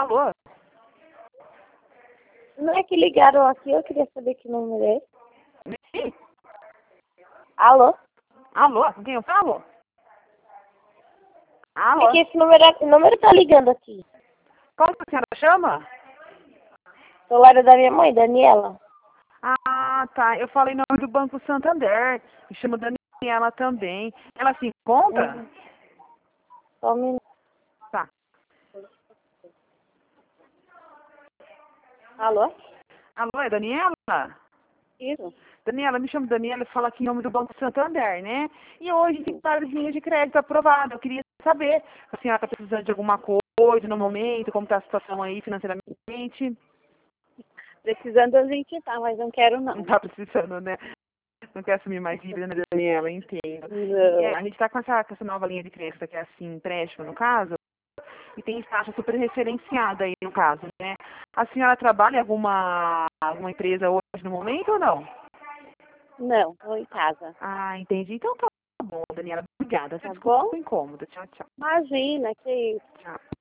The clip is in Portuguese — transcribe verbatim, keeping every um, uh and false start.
Alô? Não é que ligaram aqui, eu queria saber que número é esse. Sim. Alô? Alô? Com quem eu falo? Alô? É que esse número, esse número tá ligando aqui. Como que a senhora chama? Celular é da minha mãe, Daniela. Ah, tá. Eu falei em nome do Banco Santander. Me chamo Daniela também. Ela se encontra? Uhum. Só um minuto. Tá. Alô? Alô, é Daniela? Isso. Daniela, me chamo Daniela e falo aqui em nome do Banco Santander, né? E hoje tem várias linhas de crédito aprovadas. Eu queria saber se a senhora está precisando de alguma coisa no momento, como está a situação aí financeiramente. Precisando a gente tá, mas não quero Não não. está precisando, né? Não quer assumir mais dívida, né, Daniela? Entendo. E, é, Não. a gente está com essa, com essa nova linha de crédito que é assim, empréstimo no caso, e tem taxa super referenciada aí no caso, né? A senhora trabalha em alguma, alguma empresa hoje no momento ou não? Não, tô em casa. Ah, entendi. Então tá bom, Daniela. Obrigada. Tá Desculpa bom? o incômodo. Tchau, tchau. Imagina, que isso. Tchau.